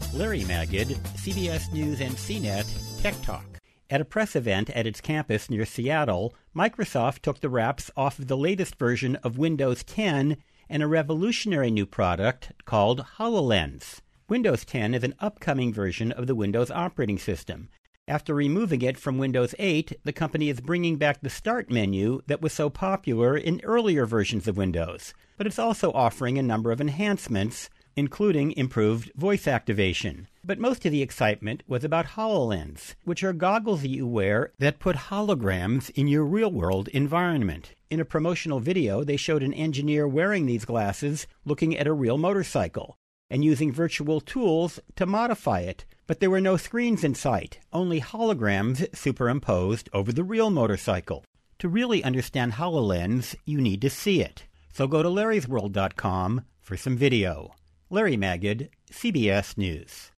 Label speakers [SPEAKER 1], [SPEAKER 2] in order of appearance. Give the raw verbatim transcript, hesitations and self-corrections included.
[SPEAKER 1] Larry Magid, C B S News and C net Tech Talk. At a press event at its campus near Seattle, Microsoft took the wraps off of the latest version of Windows ten and a revolutionary new product called HoloLens. Windows ten is an upcoming version of the Windows operating system. After removing it from Windows eight, the company is bringing back the Start menu that was so popular in earlier versions of Windows. But it's also offering a number of enhancements, including improved voice activation. But most of the excitement was about HoloLens, which are goggles you wear that put holograms in your real-world environment. In a promotional video, they showed an engineer wearing these glasses looking at a real motorcycle and using virtual tools to modify it. But there were no screens in sight, only holograms superimposed over the real motorcycle. To really understand HoloLens, you need to see it. So go to larrys world dot com for some video. Larry Magid, C B S News.